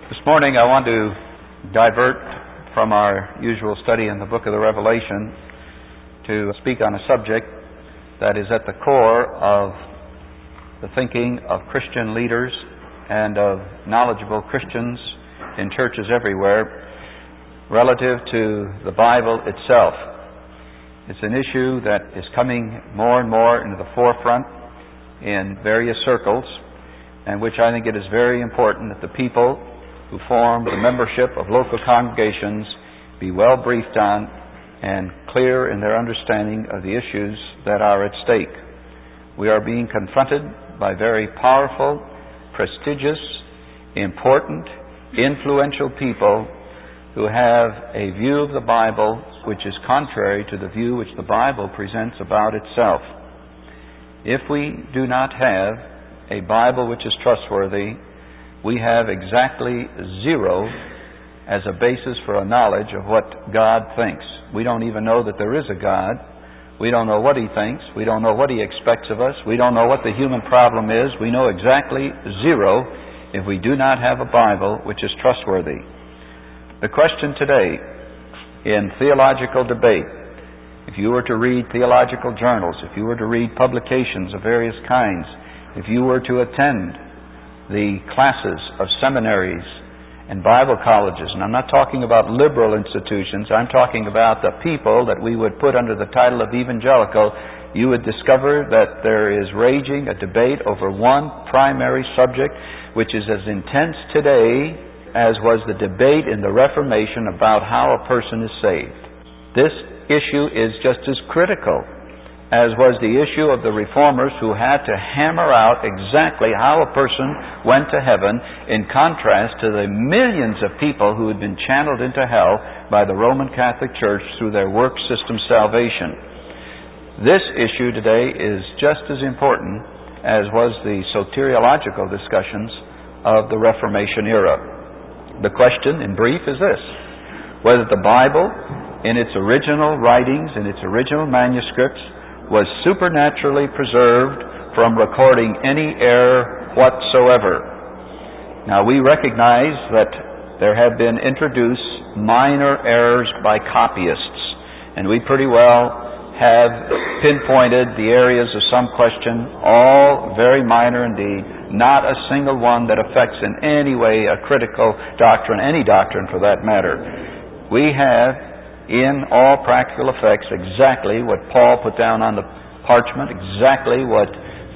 This morning I want to divert from our usual study in the book of the Revelation to speak on a subject that is at the core of the thinking of Christian leaders and of knowledgeable Christians in churches everywhere relative to the Bible itself. It's an issue that is coming more and more into the forefront in various circles, and which I think it is very important that the people who form the membership of local congregations be well briefed on and clear in their understanding of the issues that are at stake. We are being confronted by very powerful, prestigious, important, influential people who have a view of the Bible which is contrary to the view which the Bible presents about itself. If we do not have a Bible which is trustworthy, we have exactly zero as a basis for a knowledge of what God thinks. We don't even know that there is a God. We don't know what He thinks. We don't know what He expects of us. We don't know what the human problem is. We know exactly zero if we do not have a Bible which is trustworthy. The question today in theological debate, if you were to read theological journals, if you were to read publications of various kinds, if you were to attend the classes of seminaries and Bible colleges, and I'm not talking about liberal institutions, I'm talking about the people that we would put under the title of evangelical, you would discover that there is raging a debate over one primary subject which is as intense today as was the debate in the Reformation about how a person is saved. This issue is just as critical as was the issue of the Reformers who had to hammer out exactly how a person went to heaven, in contrast to the millions of people who had been channeled into hell by the Roman Catholic Church through their work system salvation. This issue today is just as important as was the soteriological discussions of the Reformation era. The question, in brief, is this: whether the Bible, in its original writings, in its original manuscripts, was supernaturally preserved from recording any error whatsoever. Now, we recognize that there have been introduced minor errors by copyists, and we pretty well have pinpointed the areas of some question, all very minor indeed, not a single one that affects in any way a critical doctrine, any doctrine for that matter. We have in all practical effects exactly what Paul put down on the parchment, exactly what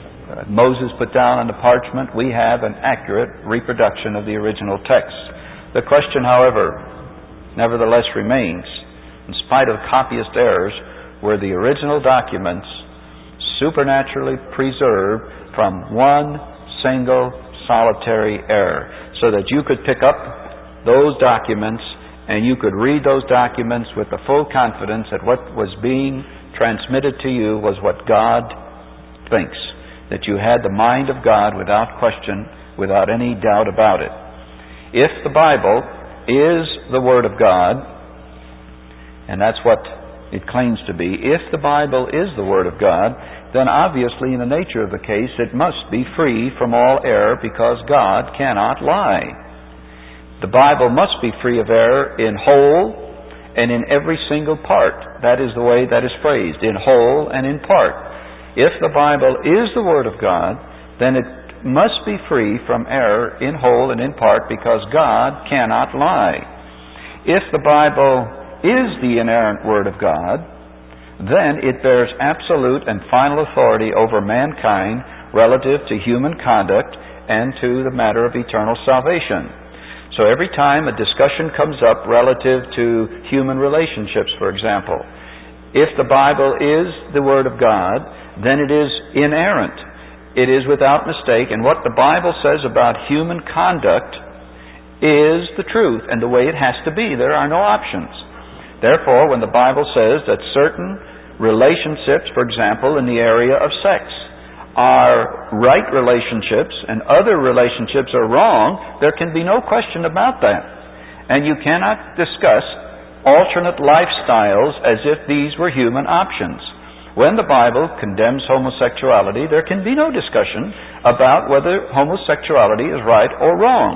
Moses put down on the parchment. We have an accurate reproduction of the original text. The question, however, nevertheless remains, in spite of copyist errors, were the original documents supernaturally preserved from one single solitary error, so that you could pick up those documents and you could read those documents with the full confidence that what was being transmitted to you was what God thinks, that you had the mind of God without question, without any doubt about it. If the Bible is the Word of God, and that's what it claims to be, if the Bible is the Word of God, then obviously in the nature of the case it must be free from all error, because God cannot lie. The Bible must be free of error in whole and in every single part. That is the way that is phrased, in whole and in part. If the Bible is the Word of God, then it must be free from error in whole and in part, because God cannot lie. If the Bible is the inerrant Word of God, then it bears absolute and final authority over mankind relative to human conduct and to the matter of eternal salvation. So every time a discussion comes up relative to human relationships, for example, if the Bible is the Word of God, then it is inerrant. It is without mistake, and what the Bible says about human conduct is the truth and the way it has to be. There are no options. Therefore, when the Bible says that certain relationships, for example, in the area of sex, are right relationships and other relationships are wrong, there can be no question about that. And you cannot discuss alternate lifestyles as if these were human options. When the Bible condemns homosexuality, there can be no discussion about whether homosexuality is right or wrong.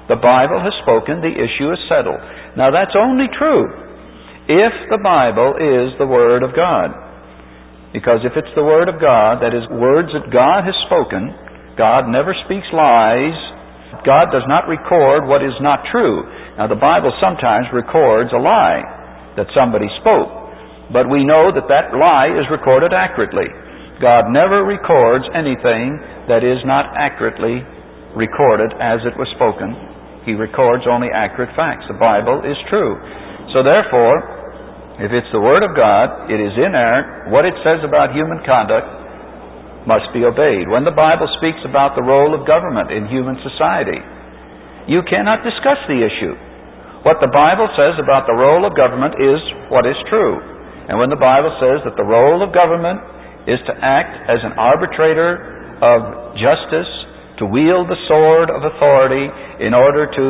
The Bible has spoken, the issue is settled. Now that's only true if the Bible is the Word of God. Because if it's the Word of God, that is, words that God has spoken, God never speaks lies. God does not record what is not true. Now the Bible sometimes records a lie that somebody spoke, but we know that that lie is recorded accurately. God never records anything that is not accurately recorded as it was spoken. He records only accurate facts. The Bible is true. So therefore, if it's the Word of God, it is inerrant. What it says about human conduct must be obeyed. When the Bible speaks about the role of government in human society, you cannot discuss the issue. What the Bible says about the role of government is what is true. And when the Bible says that the role of government is to act as an arbitrator of justice, to wield the sword of authority in order to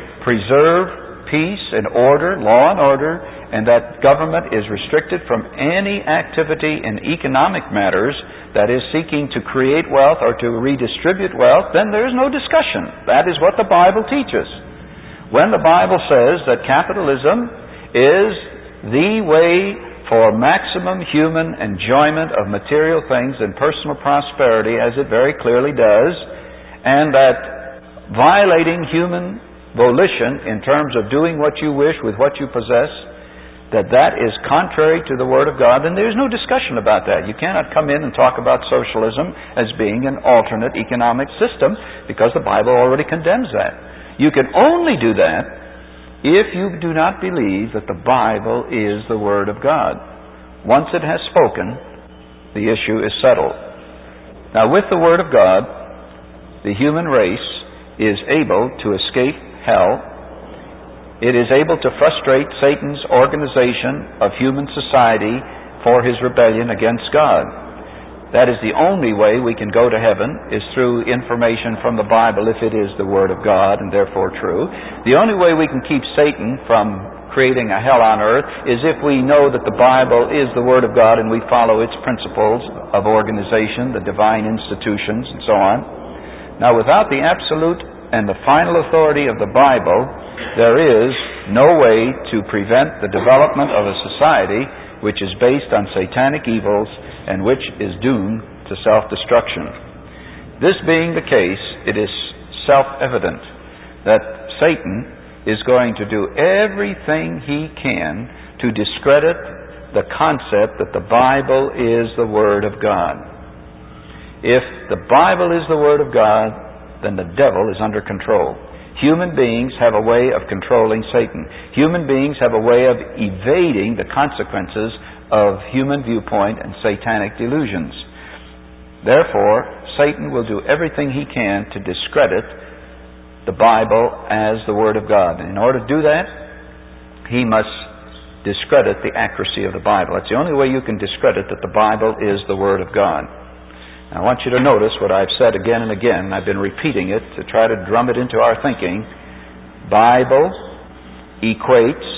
preserve peace and order, law and order, and that government is restricted from any activity in economic matters that is seeking to create wealth or to redistribute wealth, then there is no discussion. That is what the Bible teaches. When the Bible says that capitalism is the way for maximum human enjoyment of material things and personal prosperity, as it very clearly does, and that violating human volition in terms of doing what you wish with what you possess, that is contrary to the Word of God, then there's no discussion about that. You cannot come in and talk about socialism as being an alternate economic system, because the Bible already condemns that. You can only do that if you do not believe that the Bible is the Word of God. Once it has spoken, the issue is settled. Now, with the Word of God, the human race is able to escape hell. It is able to frustrate Satan's organization of human society for his rebellion against God. That is the only way we can go to heaven, is through information from the Bible, if it is the Word of God and therefore true. The only way we can keep Satan from creating a hell on earth is if we know that the Bible is the Word of God and we follow its principles of organization, the divine institutions, and so on. Now, without the absolute and the final authority of the Bible, there is no way to prevent the development of a society which is based on satanic evils and which is doomed to self-destruction. This being the case, it is self-evident that Satan is going to do everything he can to discredit the concept that the Bible is the Word of God. If the Bible is the Word of God, then the devil is under control. Human beings have a way of controlling Satan. Human beings have a way of evading the consequences of human viewpoint and satanic delusions. Therefore, Satan will do everything he can to discredit the Bible as the Word of God. And in order to do that, he must discredit the accuracy of the Bible. That's the only way you can discredit that the Bible is the Word of God. Now, I want you to notice what I've said again and again. I've been repeating it to try to drum it into our thinking. Bible equates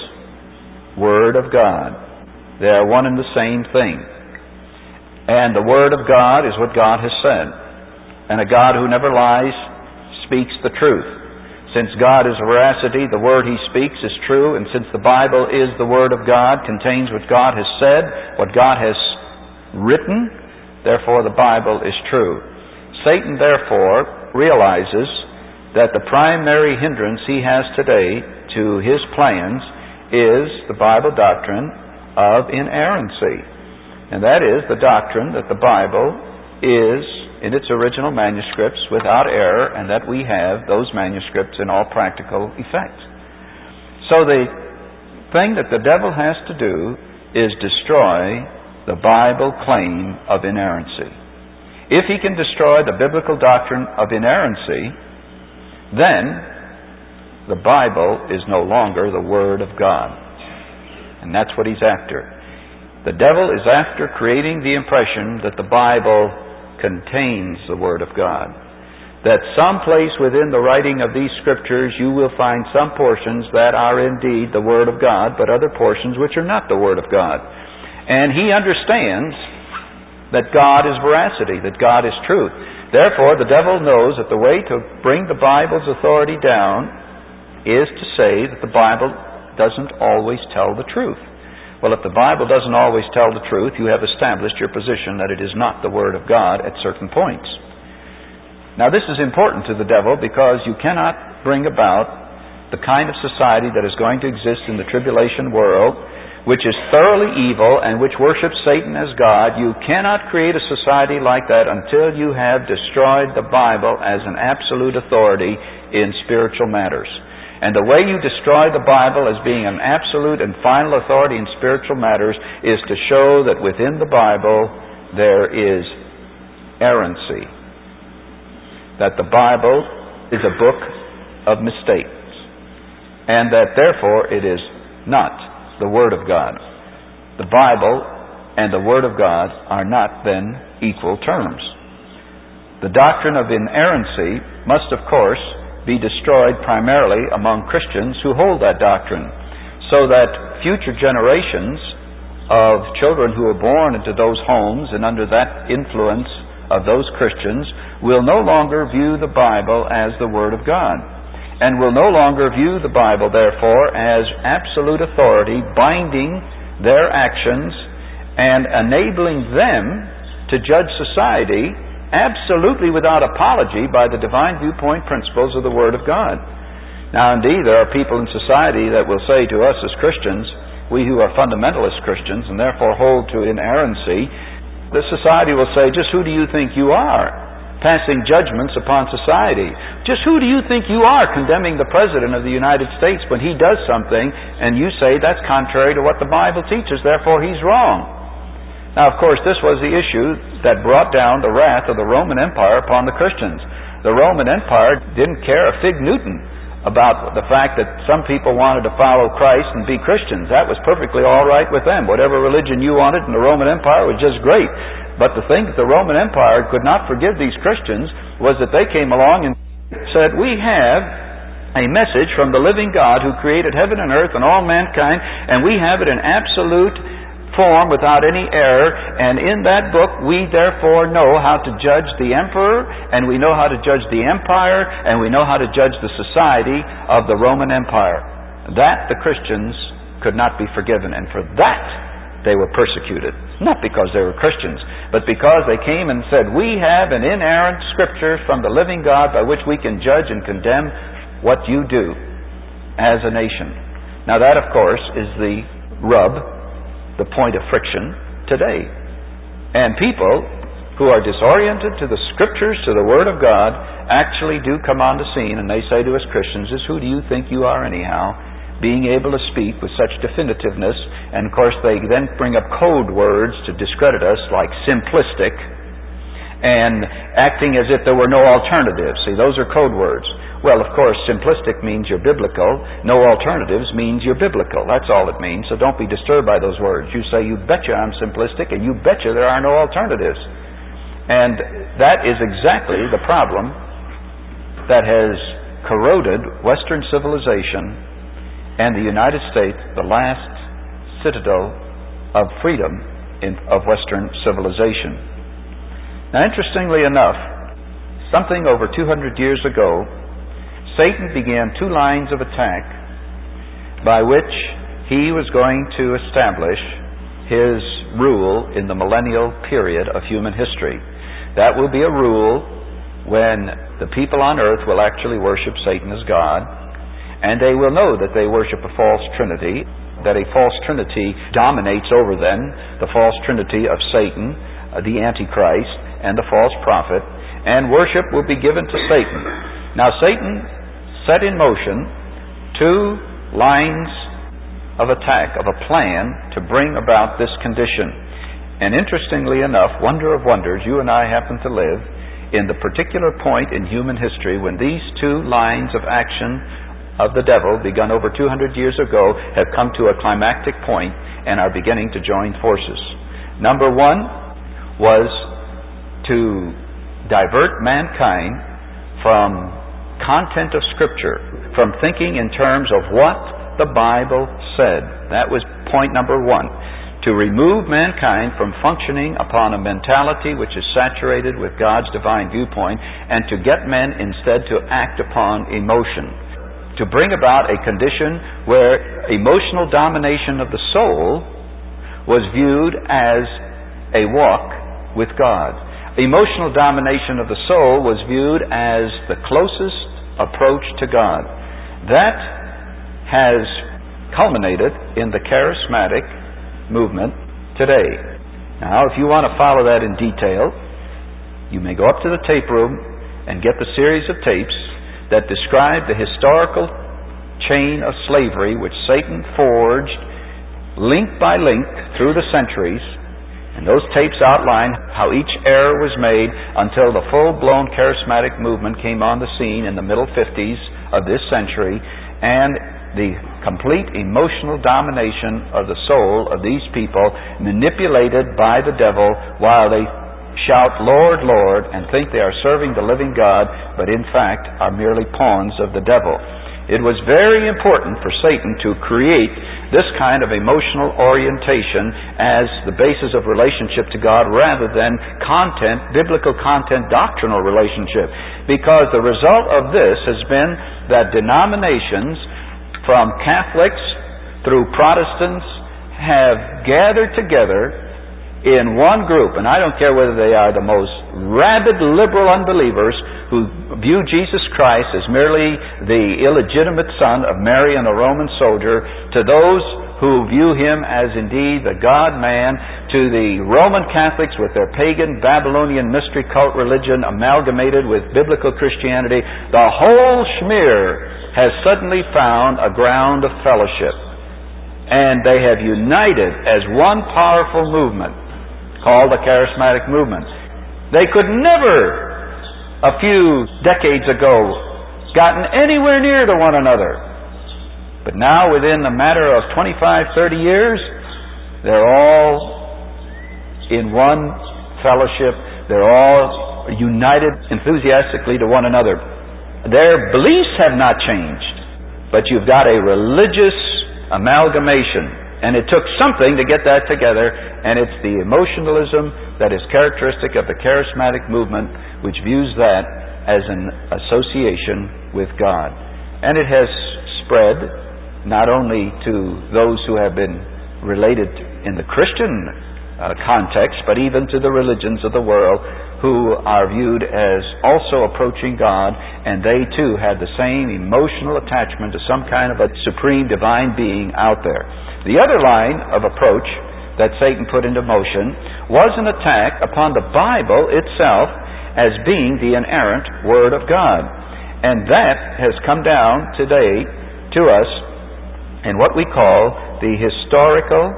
Word of God. They are one and the same thing. And the Word of God is what God has said. And a God who never lies speaks the truth. Since God is veracity, the Word He speaks is true, and since the Bible is the Word of God, contains what God has said, what God has written, therefore the Bible is true. Satan, therefore, realizes that the primary hindrance he has today to his plans is the Bible doctrine of inerrancy. And that is the doctrine that the Bible is, in its original manuscripts, without error, and that we have those manuscripts in all practical effect. So the thing that the devil has to do is destroy the Bible claim of inerrancy. If he can destroy the biblical doctrine of inerrancy, then the Bible is no longer the Word of God. And that's what he's after. The devil is after creating the impression that the Bible contains the Word of God. That someplace within the writing of these Scriptures you will find some portions that are indeed the Word of God, but other portions which are not the Word of God. And he understands that God is veracity, that God is truth. Therefore, the devil knows that the way to bring the Bible's authority down is to say that the Bible doesn't always tell the truth. Well, if the Bible doesn't always tell the truth, you have established your position that it is not the Word of God at certain points. Now, this is important to the devil because you cannot bring about the kind of society that is going to exist in the tribulation world, which is thoroughly evil and which worships Satan as God. You cannot create a society like that until you have destroyed the Bible as an absolute authority in spiritual matters. And the way you destroy the Bible as being an absolute and final authority in spiritual matters is to show that within the Bible there is errancy. That the Bible is a book of mistakes. And that therefore it is not the Word of God. The Bible and the Word of God are not then equal terms. The doctrine of inerrancy must, of course, be destroyed primarily among Christians who hold that doctrine, so that future generations of children who are born into those homes and under that influence of those Christians will no longer view the Bible as the Word of God, and will no longer view the Bible, therefore, as absolute authority binding their actions and enabling them to judge society absolutely without apology by the divine viewpoint principles of the Word of God. Now, indeed, there are people in society that will say to us as Christians, we who are fundamentalist Christians and therefore hold to inerrancy, the society will say, just who do you think you are, passing judgments upon society? Just who do you think you are, condemning the President of the United States when he does something and you say that's contrary to what the Bible teaches, therefore he's wrong? Now, of course, this was the issue that brought down the wrath of the Roman Empire upon the Christians. The Roman Empire didn't care a fig Newton about the fact that some people wanted to follow Christ and be Christians. That was perfectly all right with them. Whatever religion you wanted in the Roman Empire was just great. But the thing that the Roman Empire could not forgive these Christians was that they came along and said, we have a message from the living God who created heaven and earth and all mankind, and we have it in absolute form without any error, and in that book we therefore know how to judge the emperor, and we know how to judge the empire, and we know how to judge the society of the Roman Empire. That the Christians could not be forgiven, and for that they were persecuted. Not because they were Christians, but because they came and said, we have an inerrant scripture from the living God by which we can judge and condemn what you do as a nation. Now that, of course, is the rub, the point of friction today. And people who are disoriented to the Scriptures, to the Word of God, actually do come on the scene and they say to us Christians, who do you think you are anyhow, being able to speak with such definitiveness? And of course they then bring up code words to discredit us, like simplistic and acting as if there were no alternatives. See, those are code words. Well, of course, simplistic means you're biblical. No alternatives means you're biblical. That's all it means. So don't be disturbed by those words. You say, you betcha I'm simplistic, and you betcha there are no alternatives. And that is exactly the problem that has corroded Western civilization and the United States, the last citadel of freedom of Western civilization. Now, interestingly enough, something over 200 years ago, Satan began two lines of attack by which he was going to establish his rule in the millennial period of human history. That will be a rule when the people on earth will actually worship Satan as God, and they will know that they worship a false trinity, that a false trinity dominates over them, the false trinity of Satan, the Antichrist, and the false prophet, and worship will be given to Satan. Now, Satan set in motion two lines of attack, of a plan to bring about this condition. And interestingly enough, wonder of wonders, you and I happen to live in the particular point in human history when these two lines of action of the devil, begun over 200 years ago, have come to a climactic point and are beginning to join forces. Number one was to divert mankind from content of Scripture, from thinking in terms of what the Bible said. That was point number one. To remove mankind from functioning upon a mentality which is saturated with God's divine viewpoint, and to get men instead to act upon emotion. to bring about a condition where emotional domination of the soul was viewed as a walk with God. Emotional domination of the soul was viewed as the closest approach to God. That has culminated in the charismatic movement today. Now, if you want to follow that in detail, you may go up to the tape room and get the series of tapes that describe the historical chain of slavery which Satan forged link by link through the centuries. And those tapes outline how each error was made until the full-blown charismatic movement came on the scene in the middle 50s of this century, and the complete emotional domination of the soul of these people, manipulated by the devil while they shout, "Lord, Lord," and think they are serving the living God, but in fact are merely pawns of the devil. It was very important for Satan to create this kind of emotional orientation as the basis of relationship to God rather than content, biblical content, doctrinal relationship. Because the result of this has been that denominations from Catholics through Protestants have gathered together in one group, and I don't care whether they are the most rabid liberal unbelievers who view Jesus Christ as merely the illegitimate son of Mary and a Roman soldier, to those who view him as indeed the God-man, to the Roman Catholics with their pagan Babylonian mystery cult religion amalgamated with biblical Christianity. The whole schmear has suddenly found a ground of fellowship, and they have united as one powerful movement called the charismatic movement. They could never, a few decades ago, gotten anywhere near to one another. But now, within a matter of 25, 30 years, they're all in one fellowship. They're all united enthusiastically to one another. Their beliefs have not changed, but you've got a religious amalgamation. And it took something to get that together, and it's the emotionalism that is characteristic of the charismatic movement, which views that as an association with God. And it has spread not only to those who have been related in the Christian context, but even to the religions of the world who are viewed as also approaching God, and they too had the same emotional attachment to some kind of a supreme divine being out there. The other line of approach that Satan put into motion was an attack upon the Bible itself as being the inerrant Word of God. And that has come down today to us in what we call the historical,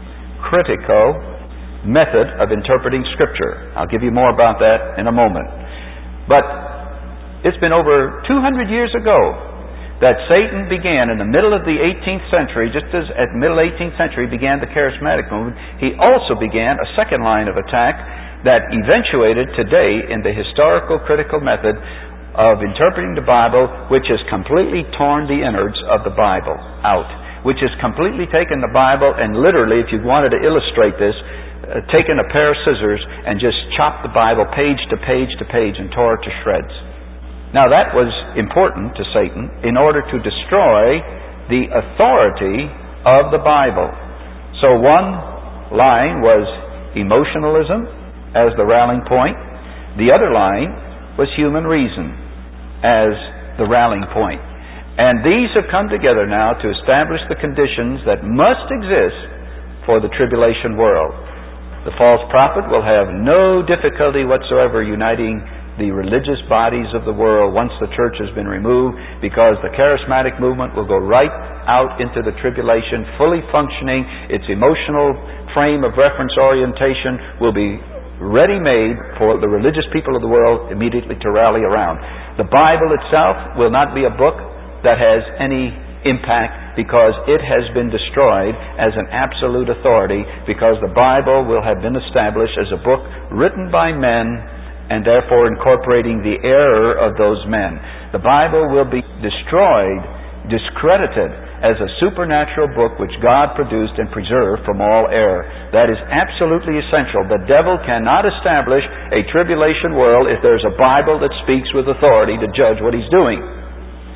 critical method of interpreting Scripture. I'll give you more about that in a moment. But it's been over 200 years ago that Satan began in the middle of the 18th century, just as at the middle 18th century began the charismatic movement. He also began a second line of attack that eventuated today in the historical critical method of interpreting the Bible, which has completely torn the innards of the Bible out, which has completely taken the Bible and literally, if you wanted to illustrate this, taken a pair of scissors and just chopped the Bible page to page to page and tore it to shreds. Now that was important to Satan in order to destroy the authority of the Bible. So one line was emotionalism as the rallying point. The other line was human reason as the rallying point. And these have come together now to establish the conditions that must exist for the tribulation world. The false prophet will have no difficulty whatsoever uniting the religious bodies of the world once the church has been removed, because the charismatic movement will go right out into the tribulation fully functioning. Its emotional frame of reference orientation will be ready-made for the religious people of the world immediately to rally around. The Bible itself will not be a book that has any impact, because it has been destroyed as an absolute authority, because the Bible will have been established as a book written by men and therefore incorporating the error of those men. The Bible will be destroyed, discredited as a supernatural book which God produced and preserved from all error. That is absolutely essential. The devil cannot establish a tribulation world if there's a Bible that speaks with authority to judge what he's doing.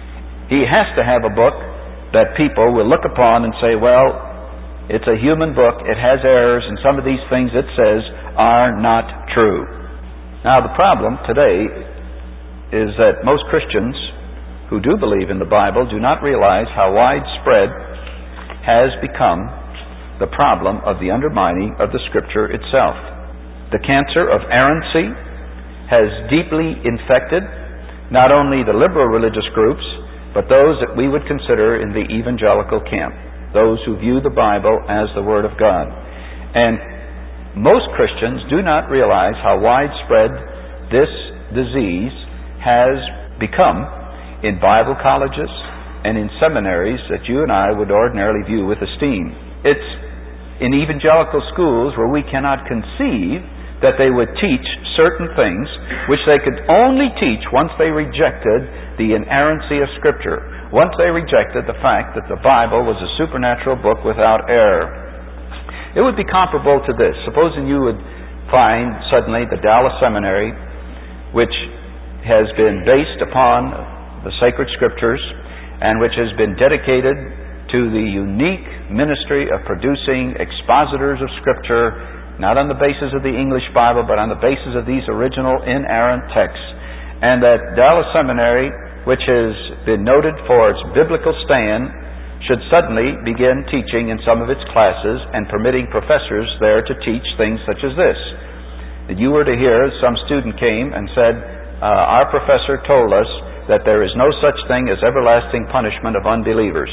He has to have a book that people will look upon and say, well, it's a human book, it has errors, and some of these things it says are not true. Now, the problem today is that most Christians who do believe in the Bible do not realize how widespread has become the problem of the undermining of the Scripture itself. The cancer of errancy has deeply infected not only the liberal religious groups, but those that we would consider in the evangelical camp, those who view the Bible as the Word of God. And most Christians do not realize how widespread this disease has become in Bible colleges and in seminaries that you and I would ordinarily view with esteem. It's in evangelical schools where we cannot conceive that they would teach certain things which they could only teach once they rejected the inerrancy of Scripture, once they rejected the fact that the Bible was a supernatural book without error. It would be comparable to this. Supposing you would find suddenly the Dallas Seminary, which has been based upon the sacred Scriptures and which has been dedicated to the unique ministry of producing expositors of Scripture, not on the basis of the English Bible, but on the basis of these original inerrant texts. And that Dallas Seminary, which has been noted for its biblical stand, should suddenly begin teaching in some of its classes and permitting professors there to teach things such as this. That you were to hear some student came and said, our professor told us that there is no such thing as everlasting punishment of unbelievers.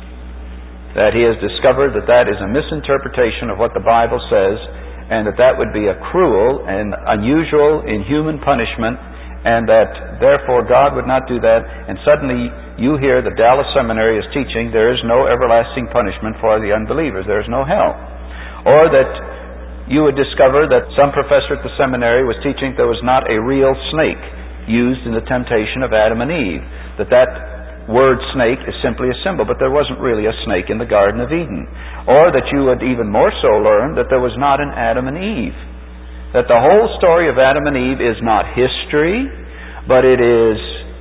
That he has discovered that that is a misinterpretation of what the Bible says, and that would be a cruel and unusual, inhuman punishment, and that therefore God would not do that. And suddenly you hear that Dallas Seminary is teaching there is no everlasting punishment for the unbelievers, there is no hell. Or that you would discover that some professor at the seminary was teaching there was not a real snake used in the temptation of Adam and Eve, that word snake is simply a symbol, but there wasn't really a snake in the Garden of Eden. Or that you would even more so learn that there was not an Adam and Eve. That the whole story of Adam and Eve is not history, but it is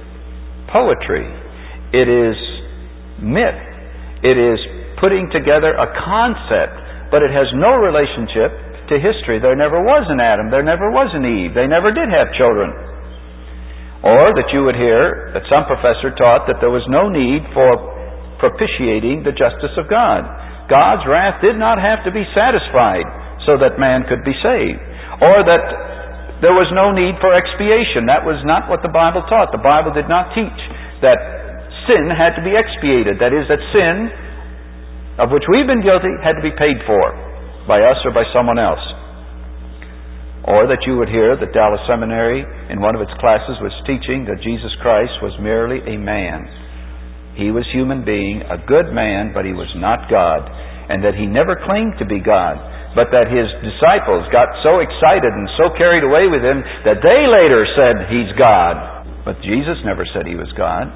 poetry. It is myth. It is putting together a concept, but it has no relationship to history. There never was an Adam. There never was an Eve. They never did have children. Or that you would hear that some professor taught that there was no need for propitiating the justice of God. God's wrath did not have to be satisfied so that man could be saved. Or that there was no need for expiation. That was not what the Bible taught. The Bible did not teach that sin had to be expiated. That is, that sin of which we've been guilty had to be paid for by us or by someone else. Or that you would hear that Dallas Seminary in one of its classes was teaching that Jesus Christ was merely a man. He was human being, a good man, but he was not God. And that he never claimed to be God, but that his disciples got so excited and so carried away with him that they later said he's God. But Jesus never said he was God.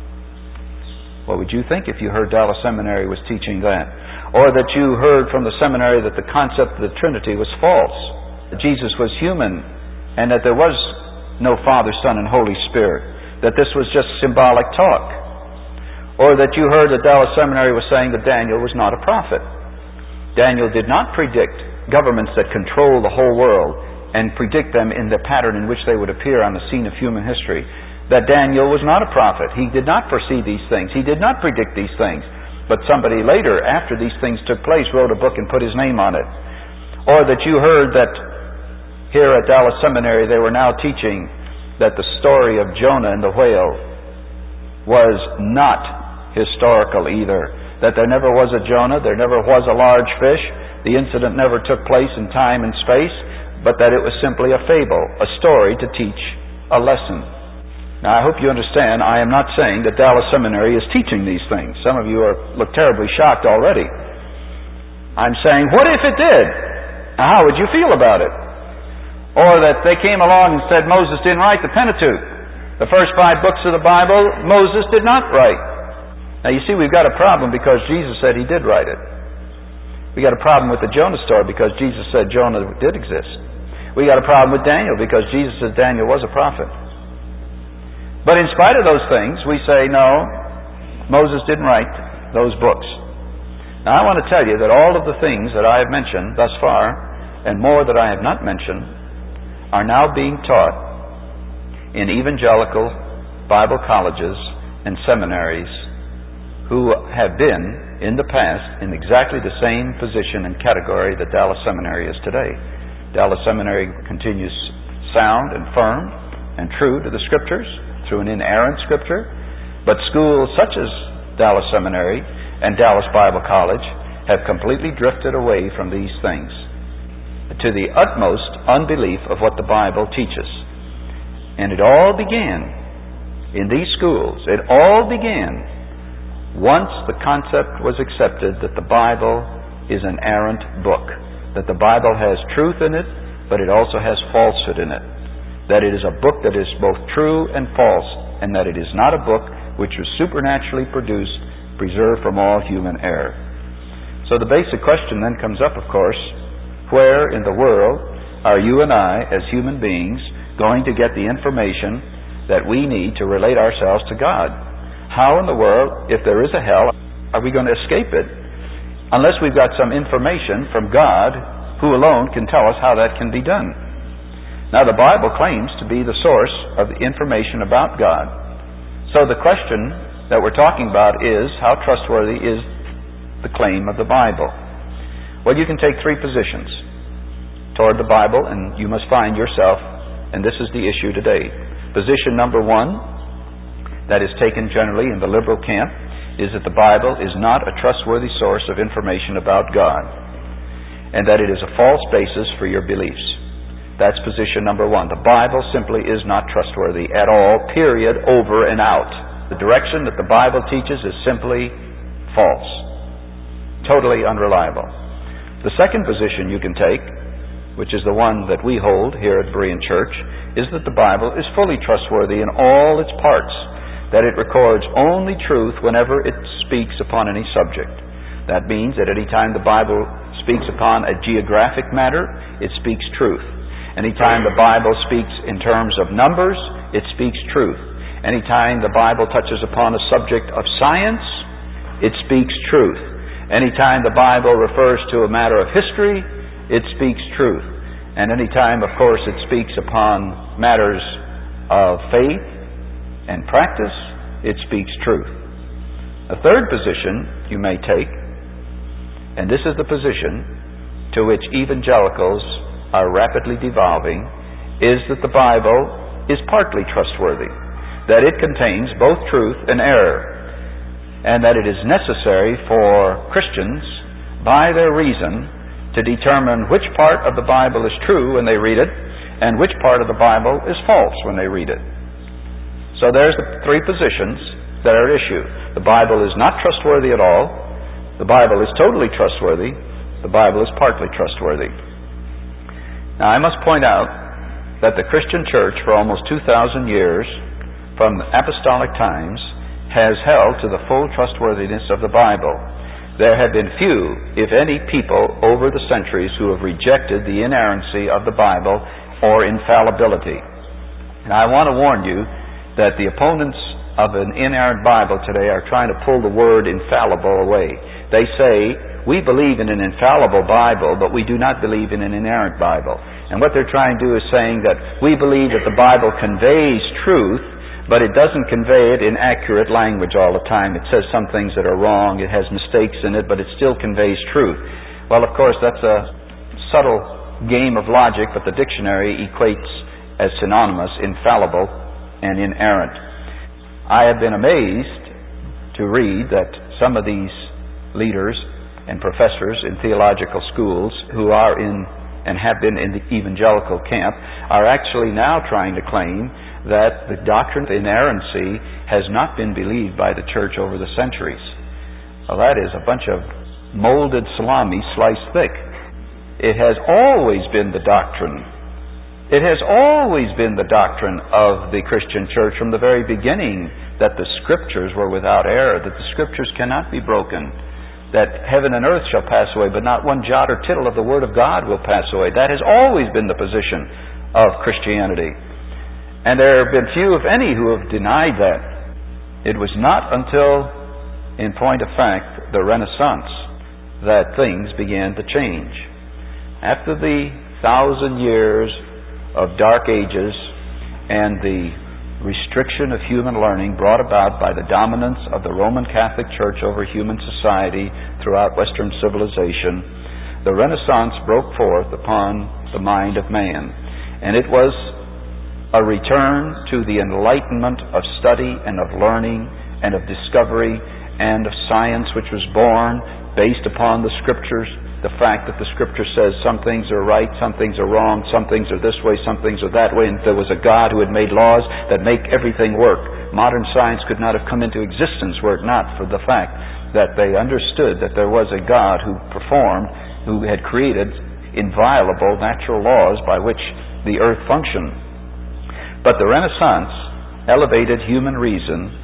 What would you think if you heard Dallas Seminary was teaching that? Or that you heard from the seminary that the concept of the Trinity was false. Jesus was human, and that there was no Father, Son, and Holy Spirit, that this was just symbolic talk. Or that you heard that Dallas Seminary was saying that Daniel was not a prophet. Daniel did not predict governments that control the whole world and predict them in the pattern in which they would appear on the scene of human history. That Daniel was not a prophet. He did not foresee these things. He did not predict these things. But somebody later, after these things took place, wrote a book and put his name on it. Or that you heard that here at Dallas Seminary they were now teaching that the story of Jonah and the whale was not historical either. That there never was a Jonah, there never was a large fish, the incident never took place in time and space, but that it was simply a fable, a story to teach a lesson. Now I hope you understand, I am not saying that Dallas Seminary is teaching these things. Some of you look terribly shocked already. I'm saying, what if it did? Now, how would you feel about it? Or that they came along and said Moses didn't write the Pentateuch. The first 5 books of the Bible, Moses did not write. Now you see, we've got a problem because Jesus said he did write it. We got a problem with the Jonah story because Jesus said Jonah did exist. We got a problem with Daniel because Jesus said Daniel was a prophet. But in spite of those things, we say, no, Moses didn't write those books. Now, I want to tell you that all of the things that I have mentioned thus far, and more that I have not mentioned, are now being taught in evangelical Bible colleges and seminaries who have been, in the past, in exactly the same position and category that Dallas Seminary is today. Dallas Seminary continues sound and firm and true to the Scriptures through an inerrant Scripture, but schools such as Dallas Seminary and Dallas Bible College have completely drifted away from these things to the utmost unbelief of what the Bible teaches. And it all began in these schools. It all began once the concept was accepted that the Bible is an errant book, that the Bible has truth in it, but it also has falsehood in it, that it is a book that is both true and false, and that it is not a book which was supernaturally produced, preserved from all human error. So the basic question then comes up, of course, where in the world are you and I, as human beings, going to get the information that we need to relate ourselves to God? How in the world, if there is a hell, are we going to escape it unless we've got some information from God, who alone can tell us how that can be done? Now, the Bible claims to be the source of the information about God. So the question that we're talking about is, how trustworthy is the claim of the Bible? Well, you can take three positions toward the Bible, and you must find yourself, and this is the issue today. Position number one, that is taken generally in the liberal camp, is that the Bible is not a trustworthy source of information about God, and that it is a false basis for your beliefs. That's position number one. The Bible simply is not trustworthy at all, period, over and out. The direction that the Bible teaches is simply false, totally unreliable. The second position you can take, which is the one that we hold here at Berean Church, is that the Bible is fully trustworthy in all its parts, that it records only truth whenever it speaks upon any subject. That means that any time the Bible speaks upon a geographic matter, it speaks truth. Anytime the Bible speaks in terms of numbers, it speaks truth. Anytime the Bible touches upon a subject of science, it speaks truth. Anytime the Bible refers to a matter of history, it speaks truth. And anytime, of course, it speaks upon matters of faith and practice, it speaks truth. A third position you may take, and this is the position to which evangelicals are rapidly devolving, is that the Bible is partly trustworthy, that it contains both truth and error, and that it is necessary for Christians, by their reason, to determine which part of the Bible is true when they read it, and which part of the Bible is false when they read it. So there's the three positions that are at issue. The Bible is not trustworthy at all. The Bible is totally trustworthy. The Bible is partly trustworthy. Now, I must point out that the Christian church for almost 2,000 years, from apostolic times, has held to the full trustworthiness of the Bible. There have been few, if any, people over the centuries who have rejected the inerrancy of the Bible or infallibility. And I want to warn you that the opponents of an inerrant Bible today are trying to pull the word infallible away. They say, we believe in an infallible Bible, but we do not believe in an inerrant Bible. And what they're trying to do is saying that we believe that the Bible conveys truth, but it doesn't convey it in accurate language all the time. It says some things that are wrong, it has mistakes in it, but it still conveys truth. Well, of course, that's a subtle game of logic, but the dictionary equates as synonymous infallible and inerrant. I have been amazed to read that some of these leaders and professors in theological schools who are in and have been in the evangelical camp are actually now trying to claim that the doctrine of inerrancy has not been believed by the church over the centuries. Well, that is a bunch of molded salami sliced thick. It has always been the doctrine. It has always been the doctrine of the Christian church from the very beginning that the Scriptures were without error, that the Scriptures cannot be broken, that heaven and earth shall pass away, but not one jot or tittle of the Word of God will pass away. That has always been the position of Christianity. And there have been few, if any, who have denied that. It was not until in point of fact, the Renaissance, that things began to change. After the 1,000 years of dark ages and the restriction of human learning brought about by the dominance of the Roman Catholic Church over human society throughout Western civilization, the Renaissance broke forth upon the mind of man. And it was a return to the enlightenment of study and of learning and of discovery and of science, which was born based upon the Scriptures, the fact that the Scripture says some things are right, some things are wrong, some things are this way, some things are that way, and there was a God who had made laws that make everything work. Modern science could not have come into existence were it not for the fact that they understood that there was a God who performed, who had created inviolable natural laws by which the earth functioned. But the Renaissance elevated human reason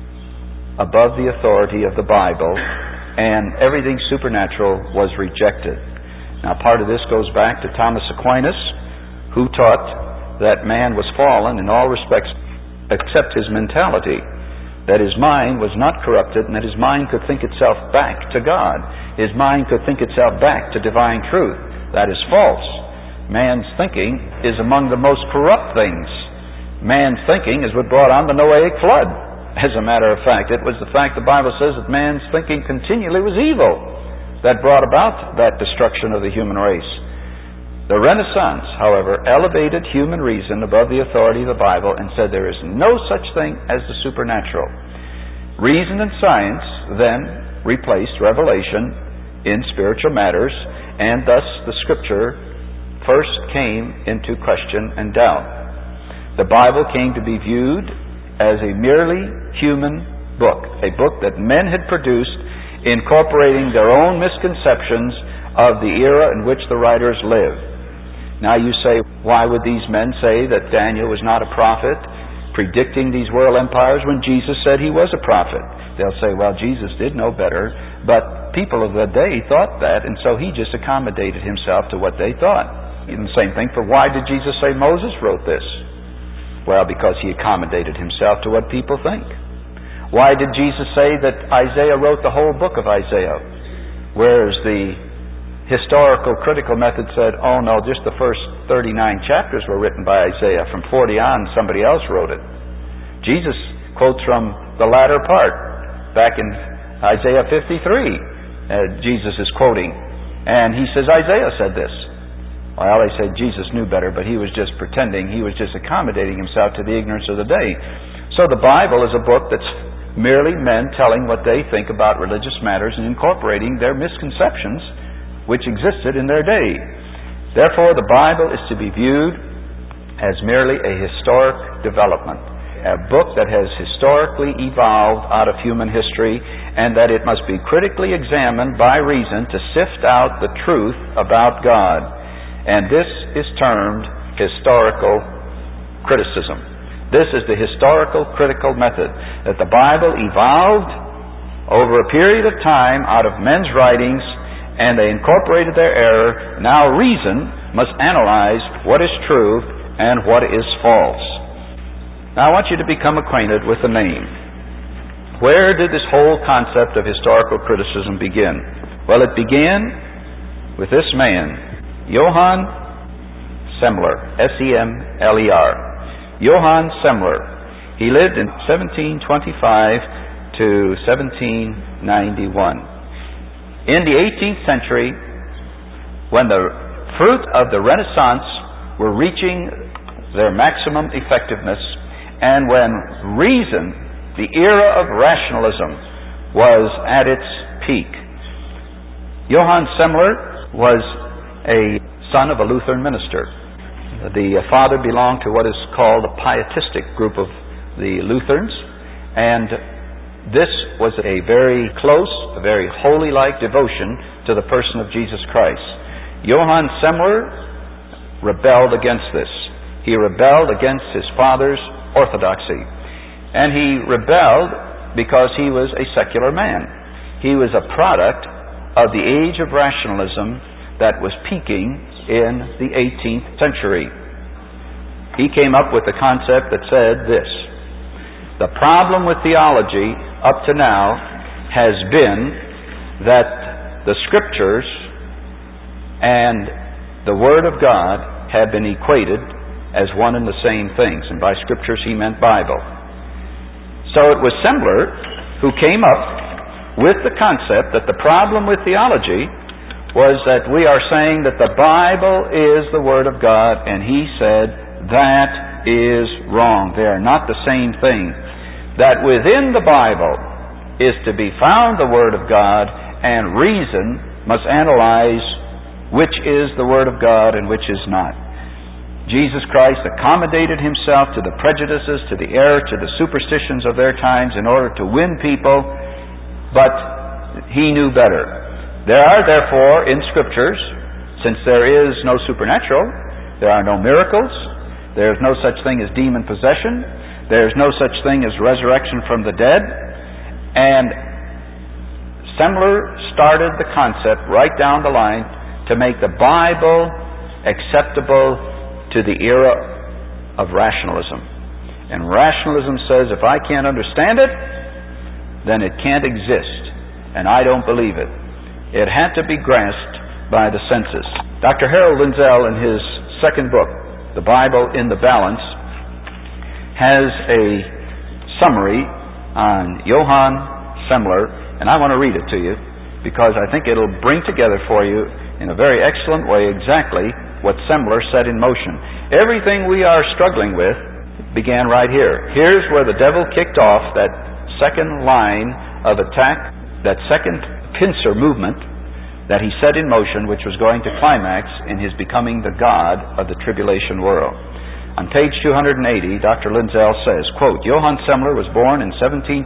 above the authority of the Bible, and everything supernatural was rejected. Now, part of this goes back to Thomas Aquinas, who taught that man was fallen in all respects except his mentality, that his mind was not corrupted, and that his mind could think itself back to God. His mind could think itself back to divine truth. That is false. Man's thinking is among the most corrupt things. Man's thinking is what brought on the Noahic flood. As a matter of fact, it was the fact the Bible says that man's thinking continually was evil that brought about that destruction of the human race. The Renaissance, however, elevated human reason above the authority of the Bible and said there is no such thing as the supernatural. Reason and science then replaced revelation in spiritual matters, and thus the Scripture first came into question and doubt. The Bible came to be viewed as a merely human book, a book that men had produced, incorporating their own misconceptions of the era in which the writers lived. Now you say, why would these men say that Daniel was not a prophet, predicting these world empires when Jesus said he was a prophet? They'll say, well, Jesus did know better, but people of the day thought that, and so he just accommodated himself to what they thought. And the same thing for why did Jesus say Moses wrote this? Well, because he accommodated himself to what people think. Why did Jesus say that Isaiah wrote the whole book of Isaiah? Whereas the historical critical method said, oh no, just the first 39 chapters were written by Isaiah. From 40 on, somebody else wrote it. Jesus quotes from the latter part, back in Isaiah 53. Jesus is quoting, and he says, Isaiah said this. Well, they say Jesus knew better, but he was just pretending. He was just accommodating himself to the ignorance of the day. So the Bible is a book that's merely men telling what they think about religious matters and incorporating their misconceptions which existed in their day. Therefore, the Bible is to be viewed as merely a historic development, a book that has historically evolved out of human history, and that it must be critically examined by reason to sift out the truth about God. And this is termed historical criticism. This is the historical critical method, that the Bible evolved over a period of time out of men's writings, and they incorporated their error. Now reason must analyze what is true and what is false. Now I want you to become acquainted with the name. Where did this whole concept of historical criticism begin? Well, it began with this man, Johann Semler, S-E-M-L-E-R. Johann Semler. He lived in 1725 to 1791. In the 18th century, when the fruit of the Renaissance were reaching their maximum effectiveness, and when reason, the era of rationalism, was at its peak, Johann Semler was a son of a Lutheran minister. The father belonged to what is called a pietistic group of the Lutherans, and this was a very close, a very holy-like devotion to the person of Jesus Christ. Johann Semler rebelled against this. He rebelled against his father's orthodoxy, and he rebelled because he was a secular man. He was a product of the age of rationalism that was peaking in the 18th century. He came up with a concept that said this: the problem with theology up to now has been that the Scriptures and the Word of God have been equated as one and the same things. And by Scriptures he meant Bible. So it was Semler who came up with the concept that the problem with theology was that we are saying that the Bible is the Word of God, and he said that is wrong. They are not the same thing. That within the Bible is to be found the Word of God, and reason must analyze which is the Word of God and which is not. Jesus Christ accommodated himself to the prejudices, to the error, to the superstitions of their times in order to win people, but he knew better. There are therefore in Scriptures, since there is no supernatural, there are no miracles, there is no such thing as demon possession, there is no such thing as resurrection from the dead, and Semler started the concept right down the line to make the Bible acceptable to the era of rationalism. And rationalism says if I can't understand it, then it can't exist, and I don't believe it. It had to be grasped by the senses. Dr. Harold Lindsell, in his second book, The Bible in the Balance, has a summary on Johann Semler, and I want to read it to you because I think it'll bring together for you in a very excellent way exactly what Semler set in motion. Everything we are struggling with began right here. Here's where the devil kicked off that second line of attack, that second pincer movement that he set in motion, which was going to climax in his becoming the God of the tribulation world. On page 280, Dr. Lindsell says, quote, Johann Semler was born in 1725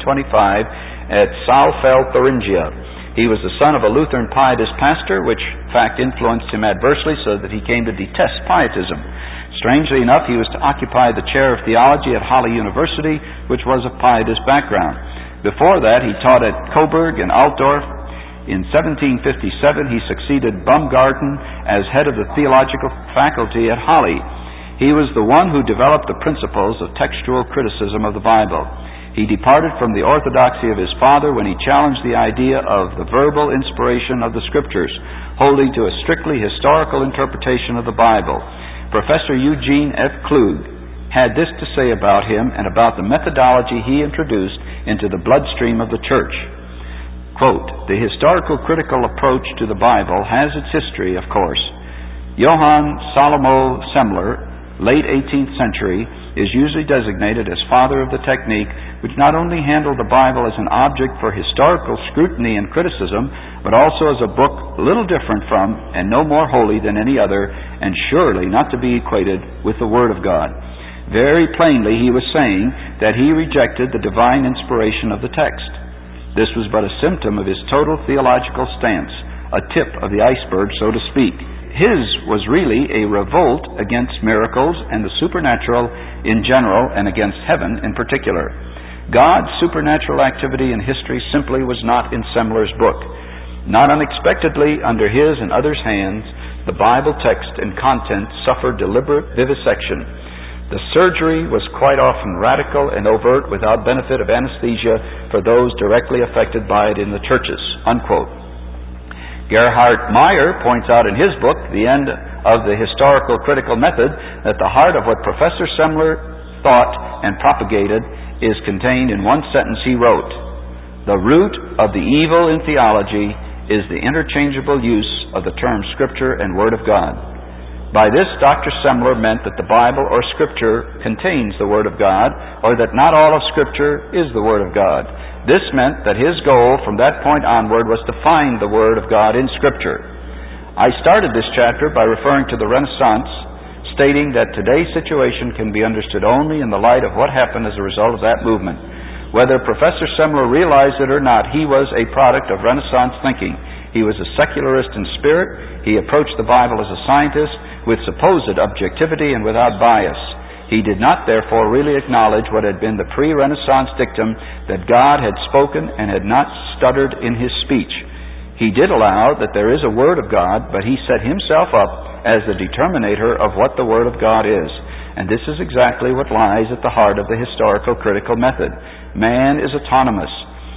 at Saalfeld, Thuringia. He was the son of a Lutheran pietist pastor, which fact influenced him adversely so that he came to detest pietism. Strangely enough, he was to occupy the chair of theology at Halle University, which was of pietist background. Before that, he taught at Coburg and Altdorf. In 1757, he succeeded Baumgarten as head of the theological faculty at Halle. He was the one who developed the principles of textual criticism of the Bible. He departed from the orthodoxy of his father when he challenged the idea of the verbal inspiration of the Scriptures, holding to a strictly historical interpretation of the Bible. Professor Eugene F. Klug had this to say about him and about the methodology he introduced into the bloodstream of the church. Quote, the historical critical approach to the Bible has its history, of course. Johann Salomo Semler, late 18th century, is usually designated as father of the technique which not only handled the Bible as an object for historical scrutiny and criticism, but also as a book little different from and no more holy than any other, and surely not to be equated with the Word of God. Very plainly he was saying that he rejected the divine inspiration of the text. This was but a symptom of his total theological stance, a tip of the iceberg, so to speak. His was really a revolt against miracles and the supernatural in general and against heaven in particular. God's supernatural activity in history simply was not in Semler's book. Not unexpectedly, under his and others' hands, the Bible text and content suffered deliberate vivisection. The surgery was quite often radical and overt without benefit of anesthesia for those directly affected by it in the churches. Unquote. Gerhard Meyer points out in his book, The End of the Historical Critical Method, that the heart of what Professor Semler thought and propagated is contained in one sentence he wrote. The root of the evil in theology is the interchangeable use of the terms Scripture and Word of God. By this, Dr. Semler meant that the Bible or Scripture contains the Word of God, or that not all of Scripture is the Word of God. This meant that his goal from that point onward was to find the Word of God in Scripture. I started this chapter by referring to the Renaissance, stating that today's situation can be understood only in the light of what happened as a result of that movement. Whether Professor Semler realized it or not, he was a product of Renaissance thinking. He was a secularist in spirit. He approached the Bible as a scientist with supposed objectivity and without bias. He did not, therefore, really acknowledge what had been the pre-Renaissance dictum that God had spoken and had not stuttered in his speech. He did allow that there is a Word of God, but he set himself up as the determinator of what the Word of God is. And this is exactly what lies at the heart of the historical critical method. Man is autonomous.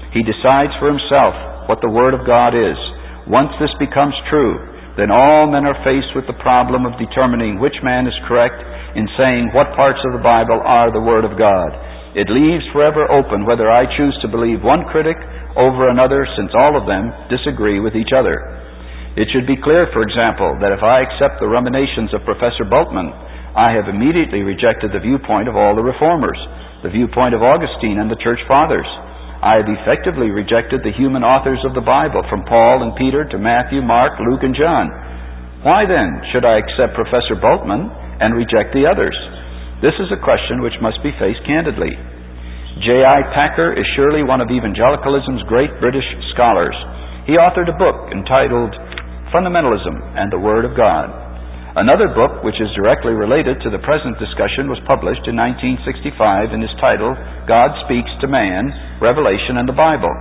He decides for himself what the Word of God is. Once this becomes true, then all men are faced with the problem of determining which man is correct in saying what parts of the Bible are the Word of God. It leaves forever open whether I choose to believe one critic over another, since all of them disagree with each other. It should be clear, for example, that if I accept the ruminations of Professor Bultmann, I have immediately rejected the viewpoint of all the Reformers, the viewpoint of Augustine and the Church Fathers. I have effectively rejected the human authors of the Bible, from Paul and Peter to Matthew, Mark, Luke, and John. Why then should I accept Professor Bultmann and reject the others? This is a question which must be faced candidly. J.I. Packer is surely one of evangelicalism's great British scholars. He authored a book entitled Fundamentalism and the Word of God. Another book, which is directly related to the present discussion, was published in 1965 and is titled God Speaks to Man, Revelation and the Bible.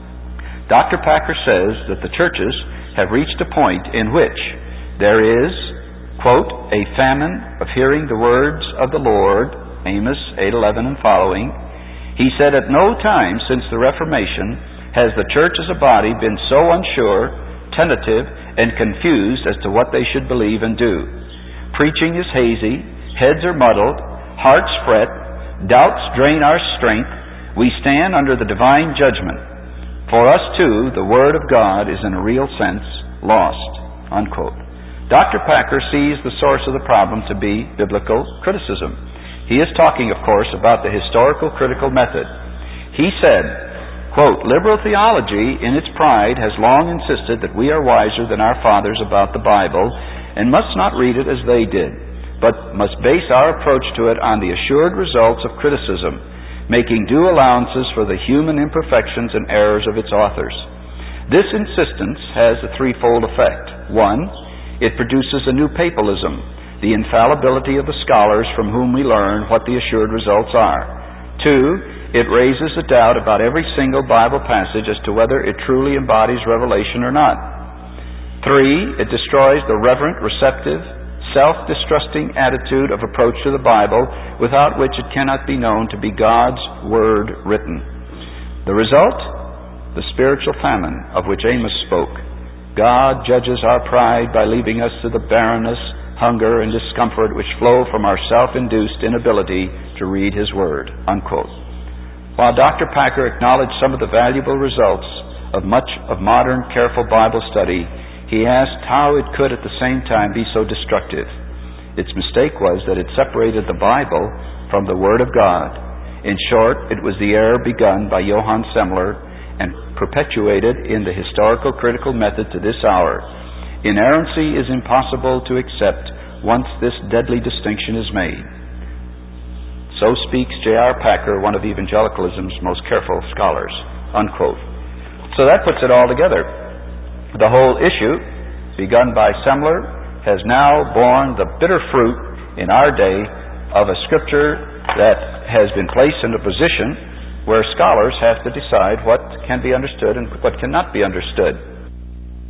Dr. Packer says that the churches have reached a point in which there is, quote, a famine of hearing the words of the Lord, Amos 8:11 and following. He said, at no time since the Reformation has the church as a body been so unsure, tentative, and confused as to what they should believe and do. Preaching is hazy, heads are muddled, hearts fret, doubts drain our strength. We stand under the divine judgment. For us too, the Word of God is in a real sense lost, unquote. Dr. Packer sees the source of the problem to be biblical criticism. He is talking, of course, about the historical critical method. He said, quote, liberal theology in its pride has long insisted that we are wiser than our fathers about the Bible and must not read it as they did, but must base our approach to it on the assured results of criticism, making due allowances for the human imperfections and errors of its authors. This insistence has a threefold effect. One, it produces a new papalism, the infallibility of the scholars from whom we learn what the assured results are. Two, it raises a doubt about every single Bible passage as to whether it truly embodies revelation or not. Three, it destroys the reverent, receptive, self-distrusting attitude of approach to the Bible, without which it cannot be known to be God's Word written. The result? The spiritual famine of which Amos spoke. God judges our pride by leaving us to the barrenness, hunger, and discomfort which flow from our self-induced inability to read His Word, unquote. While Dr. Packer acknowledged some of the valuable results of much of modern careful Bible study, he asked how it could at the same time be so destructive. Its mistake was that it separated the Bible from the Word of God. In short, it was the error begun by Johann Semler and perpetuated in the historical critical method to this hour. Inerrancy is impossible to accept once this deadly distinction is made. So speaks J.R. Packer, one of evangelicalism's most careful scholars, unquote. So that puts it all together. The whole issue, begun by Semler, has now borne the bitter fruit in our day of a scripture that has been placed in a position where scholars have to decide what can be understood and what cannot be understood.